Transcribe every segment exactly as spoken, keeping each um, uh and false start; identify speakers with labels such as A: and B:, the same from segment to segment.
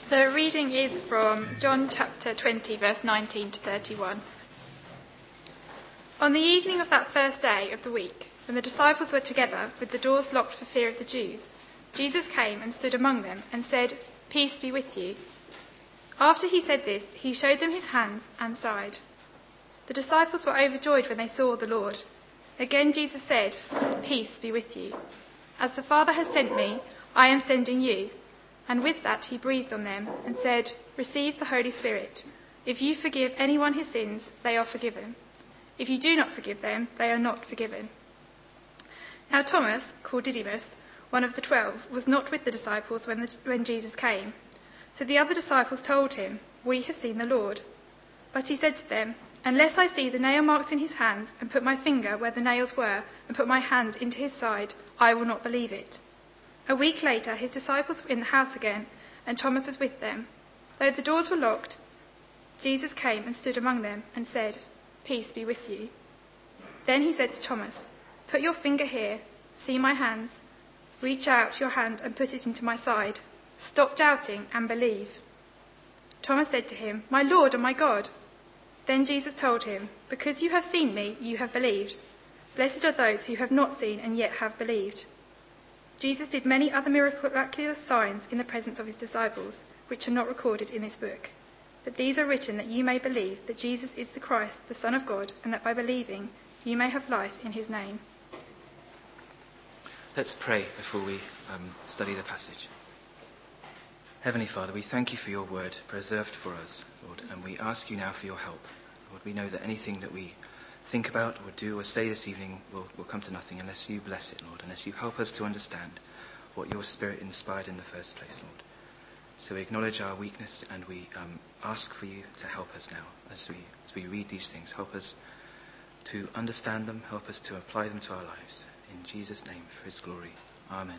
A: The reading is from John chapter twenty, verse nineteen to thirty-one. On the evening of that first day of the week, when the disciples were together with the doors locked for fear of the Jews, Jesus came and stood among them and said, "Peace be with you." After he said this, he showed them his hands and side. The disciples were overjoyed when they saw the Lord. Again Jesus said, "Peace be with you. As the Father has sent me, I am sending you." And with that he breathed on them and said, "Receive the Holy Spirit. If you forgive anyone his sins, they are forgiven. If you do not forgive them, they are not forgiven." Now Thomas, called Didymus, one of the twelve, was not with the disciples when, the, when Jesus came. So the other disciples told him, "We have seen the Lord." But he said to them, "Unless I see the nail marks in his hands, and put my finger where the nails were, and put my hand into his side, I will not believe it." A week later, his disciples were in the house again, and Thomas was with them. Though the doors were locked, Jesus came and stood among them and said, "Peace be with you." Then he said to Thomas, "Put your finger here, see my hands. Reach out your hand and put it into my side. Stop doubting and believe." Thomas said to him, "My Lord and my God." Then Jesus told him, "Because you have seen me, you have believed. Blessed are those who have not seen and yet have believed." Jesus did many other miraculous signs in the presence of his disciples, which are not recorded in this book. But these are written that you may believe that Jesus is the Christ, the Son of God, and that by believing you may have life in his name.
B: Let's pray before we um, study the passage. Heavenly Father, we thank you for your word preserved for us, Lord, and we ask you now for your help. Lord, we know that anything that we think about or do or say this evening will, will come to nothing unless you bless it, Lord, unless you help us to understand what your Spirit inspired in the first place, Lord. So we acknowledge our weakness and we um, ask for you to help us now as we, as we read these things. Help us to understand them, help us to apply them to our lives. In Jesus' name, for his glory. Amen.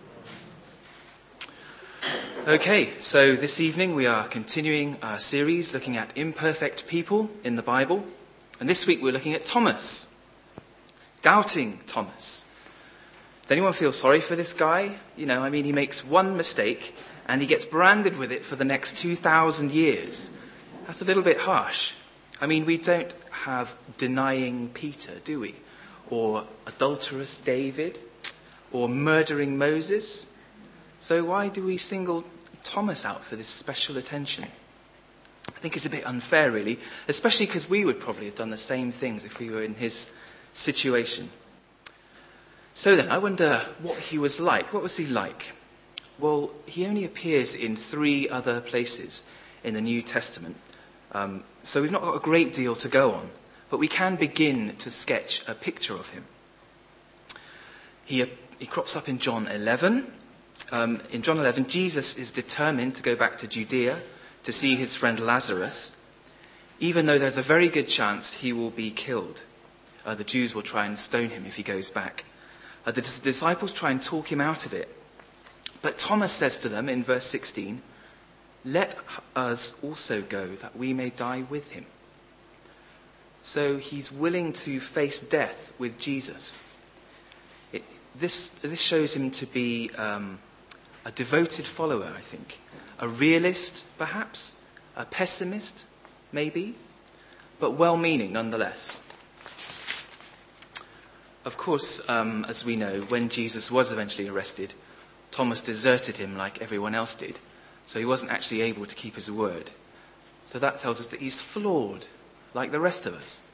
B: Okay, so this evening we are continuing our series looking at imperfect people in the Bible. And this week we're looking at Thomas. Doubting Thomas. Does anyone feel sorry for this guy? You know, I mean, he makes one mistake and he gets branded with it for the next two thousand years. That's a little bit harsh. I mean, we don't have denying Peter, do we? Or adulterous David? Or murdering Moses? So why do we single Thomas out for this special attention? I think it's a bit unfair, really, especially because we would probably have done the same things if we were in his situation. So then, I wonder what he was like. What was he like? Well, he only appears in three other places in the New Testament, um, so we've not got a great deal to go on, but we can begin to sketch a picture of him. He, he crops up in John eleven. Um, in John eleven, Jesus is determined to go back to Judea to see his friend Lazarus, even though there's a very good chance he will be killed. Uh, the Jews will try and stone him if he goes back. Uh, the dis- disciples try and talk him out of it. But Thomas says to them in verse sixteen, "Let us also go that we may die with him." So he's willing to face death with Jesus. It, this, this shows him to be um, a devoted follower, I think. A realist, perhaps. A pessimist, maybe. But well-meaning nonetheless. Of course, um, as we know, when Jesus was eventually arrested, Thomas deserted him like everyone else did. So he wasn't actually able to keep his word. So that tells us that he's flawed, like the rest of us.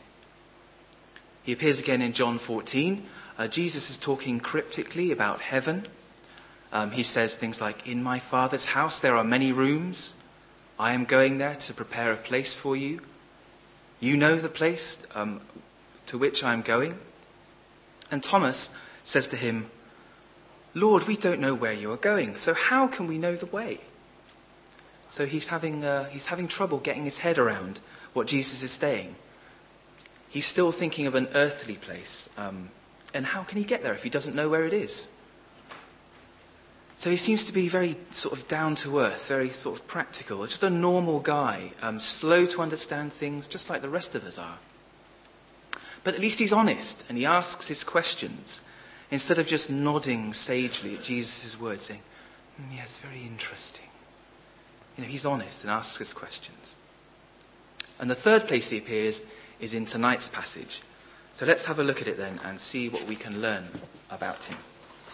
B: He appears again in John fourteen. Uh, Jesus is talking cryptically about heaven. Um, he says things like, "In my Father's house there are many rooms. I am going there to prepare a place for you. You know the place um, to which I am going." And Thomas says to him, "Lord, we don't know where you are going, so how can we know the way?" So he's having uh, he's having trouble getting his head around what Jesus is saying. He's still thinking of an earthly place. Um, and how can he get there if he doesn't know where it is? So he seems to be very sort of down to earth, very sort of practical, just a normal guy, um, slow to understand things, just like the rest of us are. But at least he's honest and he asks his questions instead of just nodding sagely at Jesus' words, saying, mm, yes, very interesting. You know, he's honest and asks us questions. And the third place he appears is in tonight's passage. So let's have a look at it then and see what we can learn about him.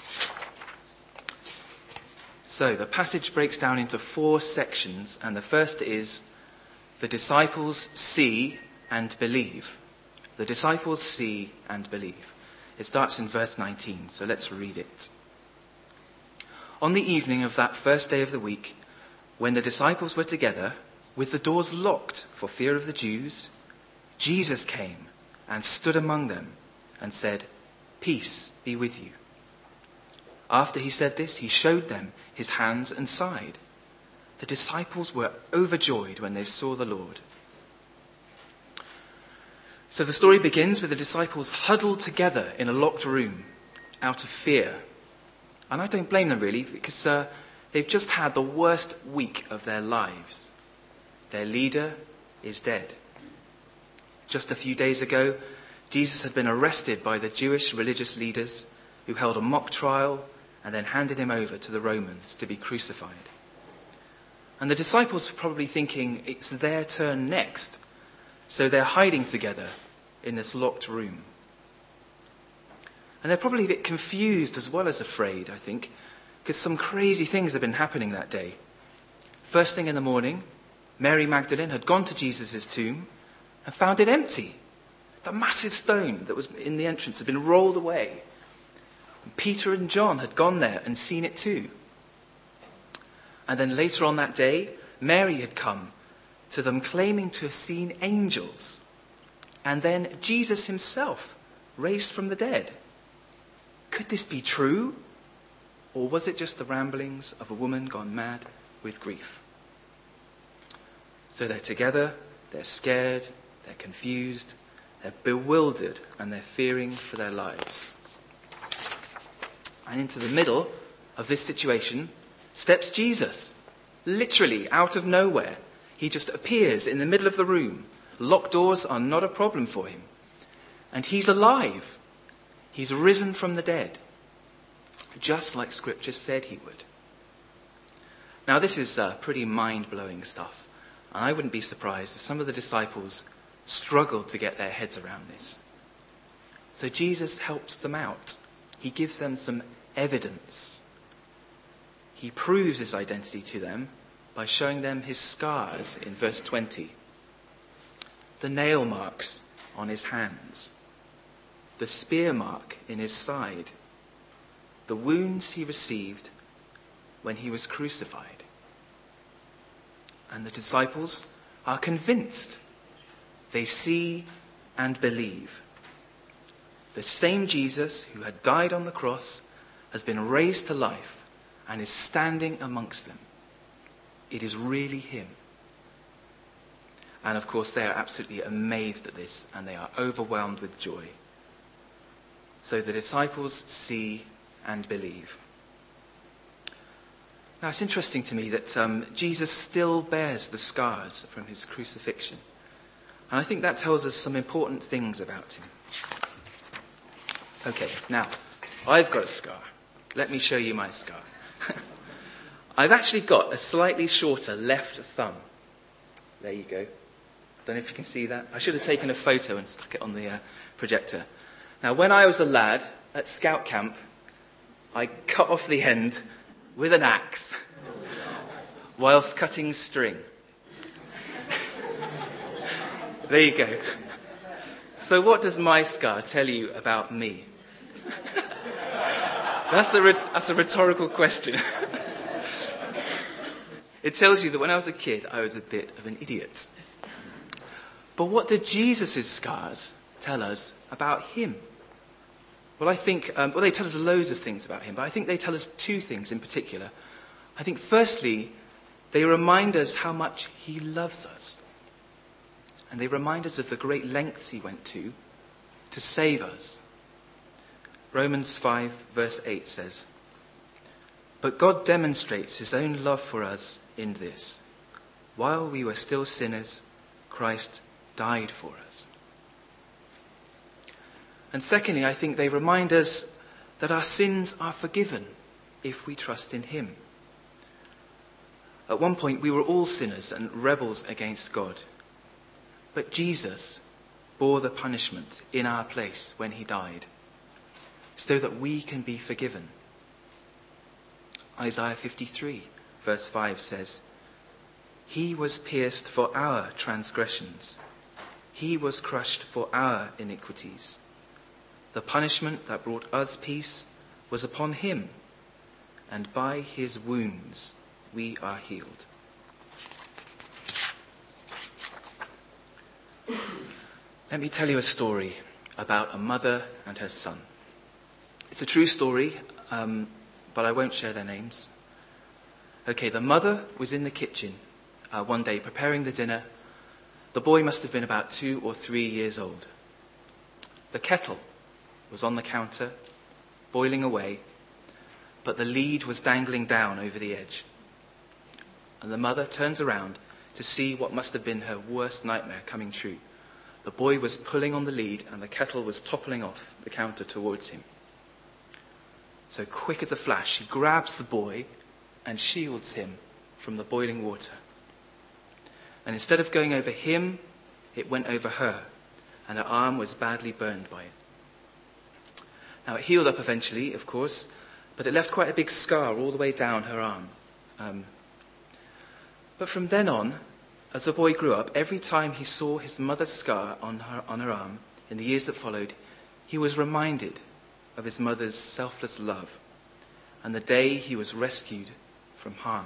B: So the passage breaks down into four sections, and the first is the disciples see and believe. The disciples see and believe. It starts in verse nineteen, so let's read it. On the evening of that first day of the week, when the disciples were together, with the doors locked for fear of the Jews, Jesus came and stood among them and said, "Peace be with you." After he said this, he showed them his hands and side. The disciples were overjoyed when they saw the Lord. So the story begins with the disciples huddled together in a locked room out of fear. And I don't blame them really, because uh, they've just had the worst week of their lives. Their leader is dead. Just a few days ago, Jesus had been arrested by the Jewish religious leaders who held a mock trial and then handed him over to the Romans to be crucified. And the disciples were probably thinking it's their turn next. So they're hiding together in this locked room. And they're probably a bit confused as well as afraid, I think, because some crazy things have been happening that day. First thing in the morning, Mary Magdalene had gone to Jesus' tomb and found it empty. The massive stone that was in the entrance had been rolled away. And Peter and John had gone there and seen it too. And then later on that day, Mary had come to them claiming to have seen angels. And then Jesus himself raised from the dead. Could this be true? Or was it just the ramblings of a woman gone mad with grief? So they're together, they're scared, they're confused, they're bewildered, and they're fearing for their lives. And into the middle of this situation steps Jesus, literally out of nowhere. He just appears in the middle of the room. Locked doors are not a problem for him. And he's alive. He's risen from the dead, just like Scripture said he would. Now this is uh, pretty mind-blowing stuff. And I wouldn't be surprised if some of the disciples struggled to get their heads around this. So Jesus helps them out. He gives them some evidence. He proves his identity to them by showing them his scars in verse twenty. The nail marks on his hands. The spear mark in his side. The wounds he received when he was crucified. And the disciples are convinced. They see and believe. The same Jesus who had died on the cross has been raised to life and is standing amongst them. It is really him. And of course they are absolutely amazed at this and they are overwhelmed with joy. So the disciples see and believe. Now it's interesting to me that um, Jesus still bears the scars from his crucifixion. And I think that tells us some important things about him. Okay, now, I've got a scar. Let me show you my scar. I've actually got a slightly shorter left thumb. There you go. Don't know if you can see that. I should have taken a photo and stuck it on the uh, projector. Now, when I was a lad at scout camp, I cut off the end with an axe whilst cutting string. There you go. So what does my scar tell you about me? That's a, re- that's a rhetorical question. It tells you that when I was a kid, I was a bit of an idiot. But what did Jesus' scars tell us about him? Well, I think, um, well, they tell us loads of things about him, but I think they tell us two things in particular. I think, firstly, they remind us how much he loves us. And they remind us of the great lengths he went to to save us. Romans five verse eight says, "But God demonstrates his own love for us in this. While we were still sinners, Christ died for us." And secondly, I think they remind us that our sins are forgiven if we trust in him. At one point, we were all sinners and rebels against God. But Jesus bore the punishment in our place when he died, so that we can be forgiven. Isaiah fifty-three, verse five says, "He was pierced for our transgressions. He was crushed for our iniquities. The punishment that brought us peace was upon him, and by his wounds we are healed." Let me tell you a story about a mother and her son. It's a true story, um, but I won't share their names. Okay, the mother was in the kitchen uh, one day preparing the dinner. The boy must have been about two or three years old. The kettle was on the counter, boiling away, but the lead was dangling down over the edge. And the mother turns around to see what must have been her worst nightmare coming true. The boy was pulling on the lead and the kettle was toppling off the counter towards him. So quick as a flash, she grabs the boy and shields him from the boiling water. And instead of going over him, it went over her, and her arm was badly burned by it. Now it healed up eventually, of course, but it left quite a big scar all the way down her arm. Um, but from then on, as the boy grew up, every time he saw his mother's scar on her, on her arm, in the years that followed, he was reminded of his mother's selfless love and the day he was rescued from harm.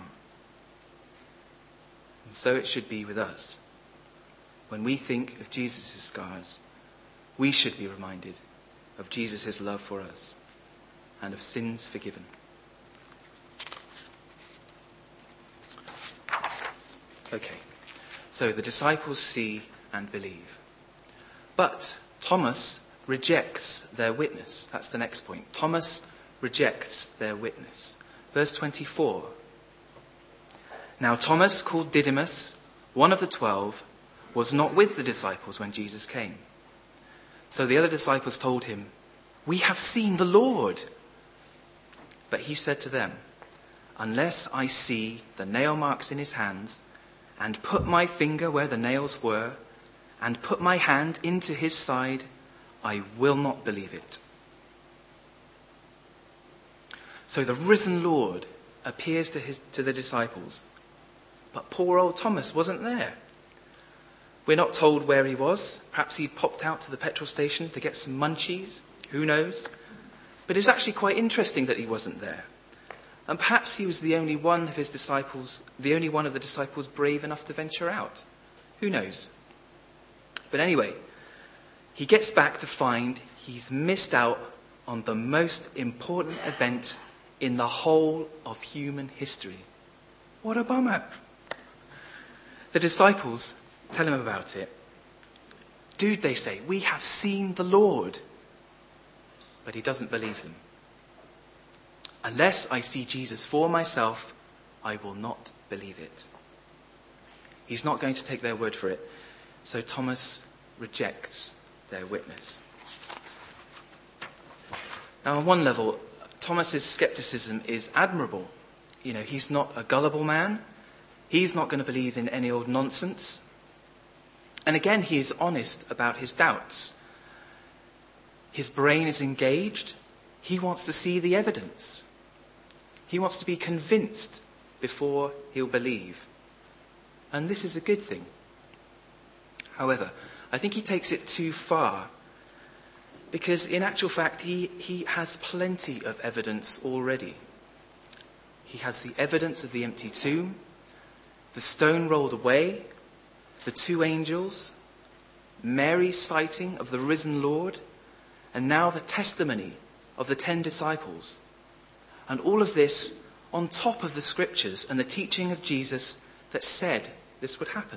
B: And so it should be with us. When we think of Jesus' scars, we should be reminded of Jesus' love for us and of sins forgiven. Okay. So the disciples see and believe. But Thomas rejects their witness. That's the next point. Thomas rejects their witness. Verse twenty-four. Now Thomas, called Didymus, one of the twelve, was not with the disciples when Jesus came. So the other disciples told him, "We have seen the Lord." But he said to them, "Unless I see the nail marks in his hands, and put my finger where the nails were, and put my hand into his side, I will not believe it." So the risen Lord appears to his to the disciples, but poor old Thomas wasn't there. We're not told where he was. Perhaps he popped out to the petrol station to get some munchies. Who knows? But it's actually quite interesting that he wasn't there. And perhaps he was the only one of his disciples, the only one of the disciples brave enough to venture out. Who knows? But anyway, he gets back to find he's missed out on the most important event in the whole of human history. What a bummer. The disciples tell him about it. "Dude," they say, "we have seen the Lord." But he doesn't believe them. "Unless I see Jesus for myself, I will not believe it." He's not going to take their word for it. So Thomas rejects their witness. Now, on one level, Thomas's skepticism is admirable. You know, he's not a gullible man. He's not going to believe in any old nonsense. And again, he is honest about his doubts. His brain is engaged. He wants to see the evidence. He wants to be convinced before he'll believe. And this is a good thing. However, I think he takes it too far, because in actual fact, he, he has plenty of evidence already. He has the evidence of the empty tomb, the stone rolled away, the two angels, Mary's sighting of the risen Lord, and now the testimony of the ten disciples. And all of this on top of the scriptures and the teaching of Jesus that said this would happen.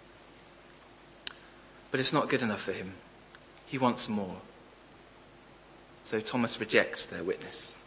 B: But it's not good enough for him. He wants more. So Thomas rejects their witness.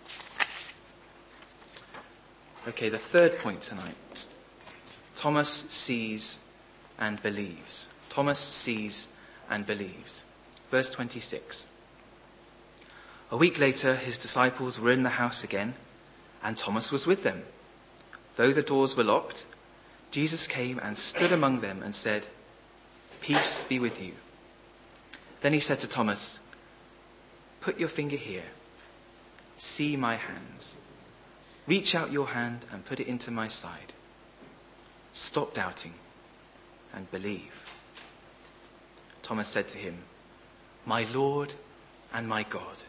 B: Okay, the third point tonight. Thomas sees and believes. Thomas sees and believes. Verse twenty-six. A week later, his disciples were in the house again, and Thomas was with them. Though the doors were locked, Jesus came and stood among them and said, "Peace be with you." Then he said to Thomas, "Put your finger here. See my hands. Reach out your hand and put it into my side. Stop doubting and believe." Thomas said to him, "My Lord and my God."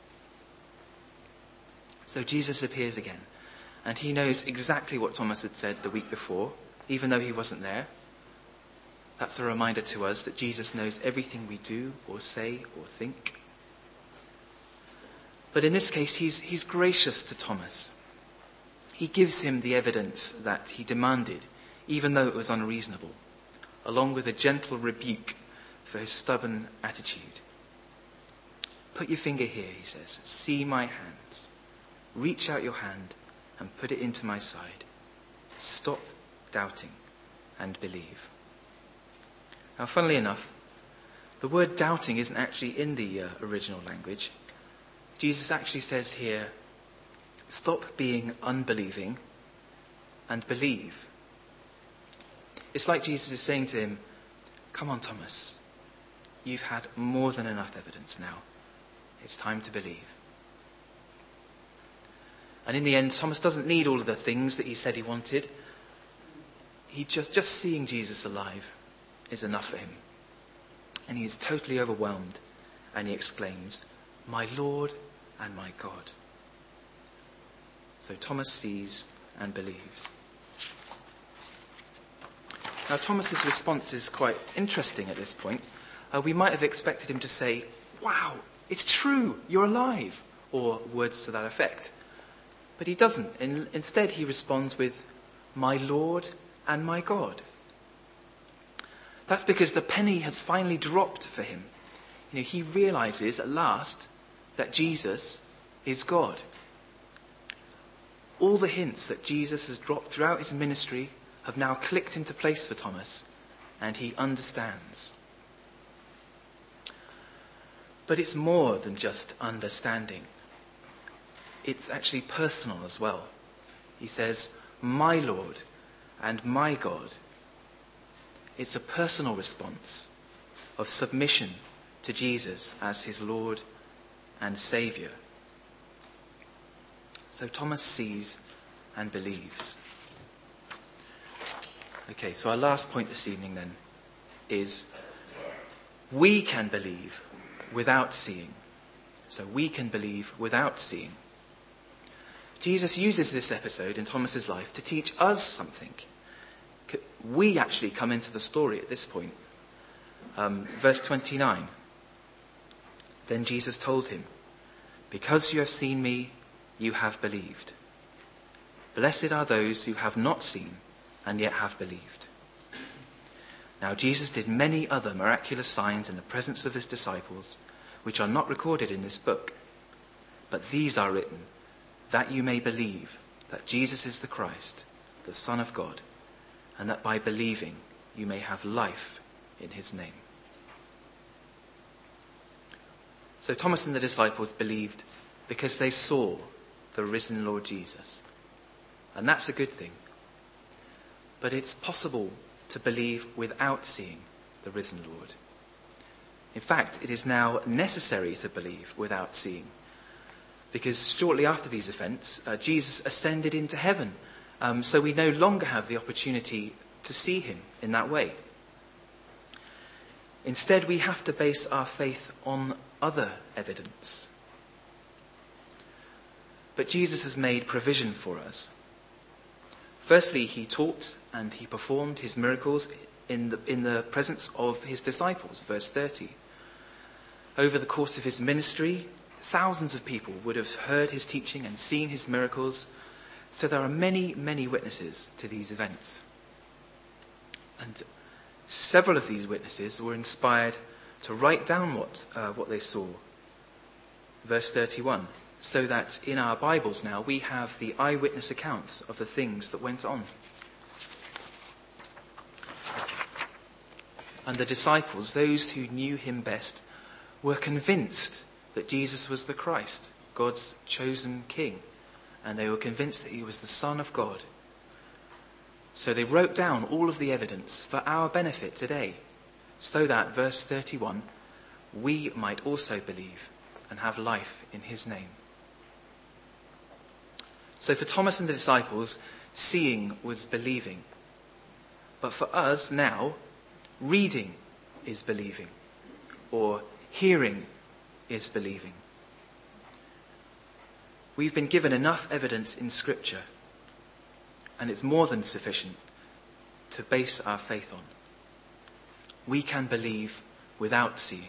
B: So Jesus appears again, and he knows exactly what Thomas had said the week before, even though he wasn't there. That's a reminder to us that Jesus knows everything we do or say or think. But in this case, he's, he's gracious to Thomas. He gives him the evidence that he demanded, even though it was unreasonable, along with a gentle rebuke for his stubborn attitude. "Put your finger here," he says. "See my hands. Reach out your hand and put it into my side. Stop doubting and believe." Now, funnily enough, the word doubting isn't actually in the uh, original language. Jesus actually says here, "Stop being unbelieving and believe." It's like Jesus is saying to him, "Come on, Thomas. You've had more than enough evidence now. It's time to believe." And in the end, Thomas doesn't need all of the things that he said he wanted. He just, just seeing Jesus alive is enough for him. And he is totally overwhelmed, and he exclaims, "My Lord and my God." So Thomas sees and believes. Now, Thomas's response is quite interesting at this point. Uh, we might have expected him to say, "Wow, it's true, you're alive," or words to that effect. But he doesn't. In, instead, he responds with, "My Lord and my God." That's because the penny has finally dropped for him. You know, he realizes at last that Jesus is God. All the hints that Jesus has dropped throughout his ministry have now clicked into place for Thomas, and he understands. But it's more than just understanding. It's actually personal as well. He says, "My Lord and my God." It's a personal response of submission to Jesus as his Lord and Saviour. So Thomas sees and believes. Okay, so our last point this evening then is we can believe without seeing. So we can believe without seeing. Jesus uses this episode in Thomas's life to teach us something. We actually come into the story at this point. Um, verse twenty-nine. Then Jesus told him, "Because you have seen me, you have believed. Blessed are those who have not seen and yet have believed." Now Jesus did many other miraculous signs in the presence of his disciples, which are not recorded in this book. But these are written, that you may believe that Jesus is the Christ, the Son of God, and that by believing you may have life in his name. So Thomas and the disciples believed because they saw the risen Lord Jesus. And that's a good thing. But it's possible to believe without seeing the risen Lord. In fact, it is now necessary to believe without seeing. Because shortly after these events, uh, Jesus ascended into heaven. Um, so we no longer have the opportunity to see him in that way. Instead, we have to base our faith on other evidence. But Jesus has made provision for us. Firstly, he taught and he performed his miracles in the, in the presence of his disciples, verse thirty. Over the course of his ministry, thousands of people would have heard his teaching and seen his miracles. So there are many, many witnesses to these events. And several of these witnesses were inspired to write down what, uh, what they saw. Verse thirty-one. So that in our Bibles now we have the eyewitness accounts of the things that went on. And the disciples, those who knew him best, were convinced that Jesus was the Christ, God's chosen king. And they were convinced that he was the Son of God. So they wrote down all of the evidence for our benefit today, so that, verse thirty-one, we might also believe and have life in his name. So for Thomas and the disciples, seeing was believing. But for us now, reading is believing, or hearing is believing. We've been given enough evidence in Scripture, and it's more than sufficient to base our faith on. We can believe without seeing.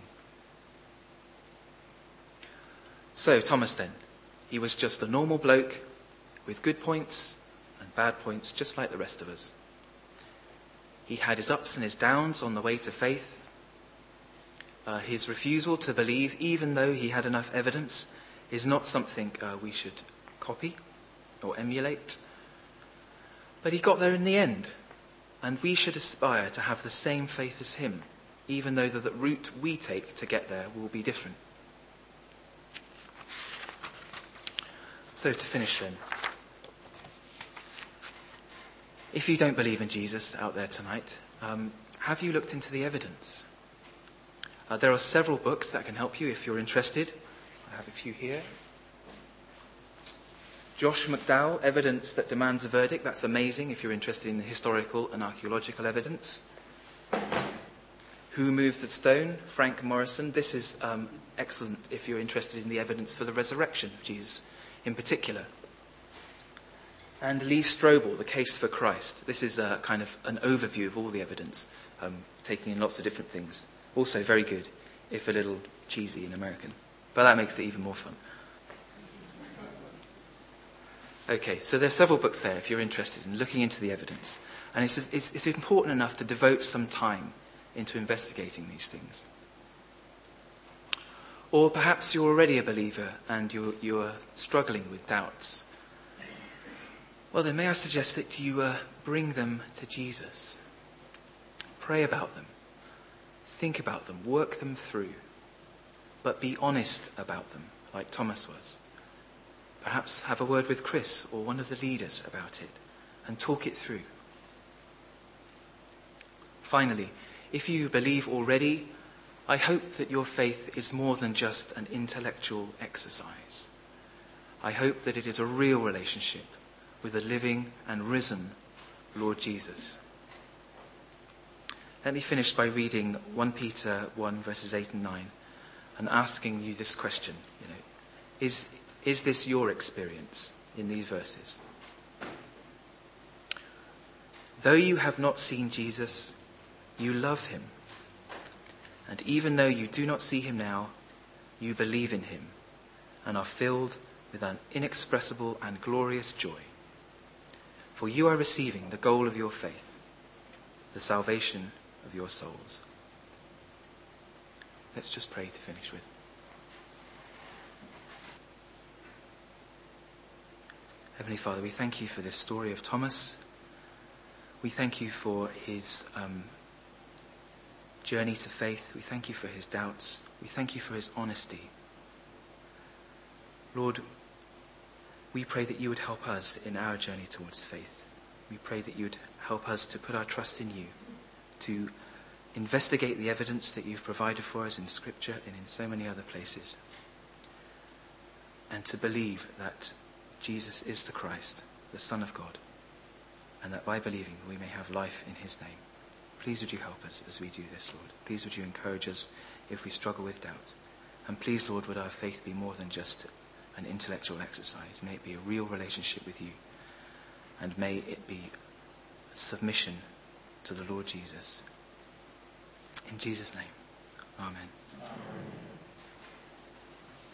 B: So Thomas then, he was just a normal bloke with good points and bad points, just like the rest of us. He had his ups and his downs on the way to faith. Uh, his refusal to believe, even though he had enough evidence, is not something uh, we should copy or emulate. But he got there in the end, and we should aspire to have the same faith as him, even though the, the route we take to get there will be different. So to finish then, if you don't believe in Jesus out there tonight, um, have you looked into the evidence? Uh, there are several books that can help you if you're interested. I have a few here. Josh McDowell, Evidence That Demands a Verdict. That's amazing if you're interested in the historical and archaeological evidence. Who Moved the Stone? Frank Morrison. This is um, excellent if you're interested in the evidence for the resurrection of Jesus in particular. And Lee Strobel, The Case for Christ. This is a kind of an overview of all the evidence, um, taking in lots of different things. Also very good, if a little cheesy and American. But that makes it even more fun. Okay, so there are several books there if you're interested in looking into the evidence. And it's, it's, it's important enough to devote some time into investigating these things. Or perhaps you're already a believer and you're, you're struggling with doubts. Well, then may I suggest that you uh, bring them to Jesus. Pray about them. Think about them. Work them through. But be honest about them, like Thomas was. Perhaps have a word with Chris or one of the leaders about it and talk it through. Finally, if you believe already, I hope that your faith is more than just an intellectual exercise. I hope that it is a real relationship with the living and risen Lord Jesus. Let me finish by reading First Peter one, verses eight and nine, and asking you this question. You know, is, is this your experience in these verses? Though you have not seen Jesus, you love him. And even though you do not see him now, you believe in him and are filled with an inexpressible and glorious joy. For you are receiving the goal of your faith, the salvation of your souls. Let's just pray to finish with. Heavenly Father, we thank you for this story of Thomas. We thank you for his um, journey to faith. We thank you for his doubts. We thank you for his honesty. Lord, we pray that you would help us in our journey towards faith. We pray that you would help us to put our trust in you, to investigate the evidence that you've provided for us in Scripture and in so many other places, and to believe that Jesus is the Christ, the Son of God, and that by believing we may have life in his name. Please would you help us as we do this, Lord. Please would you encourage us if we struggle with doubt. And please, Lord, would our faith be more than just an intellectual exercise. May it be a real relationship with you. And may it be submission to the Lord Jesus. In Jesus' name, amen. Amen.